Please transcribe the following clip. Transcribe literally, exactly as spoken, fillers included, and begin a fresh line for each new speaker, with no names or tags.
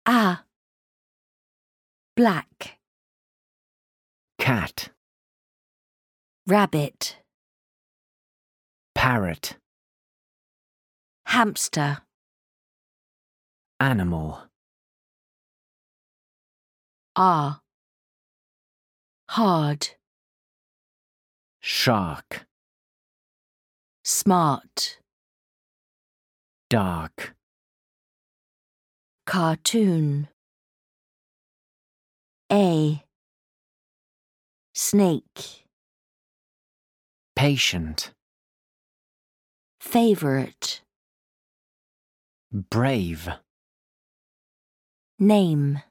Ah. Black.
Cat.
Rabbit.
Parrot.
Hamster.
Animal.
Ah. Hard.
Shark.
Smart.
Dark.
Cartoon. A. Snake.
Patient.
Favorite.
Brave.
Name.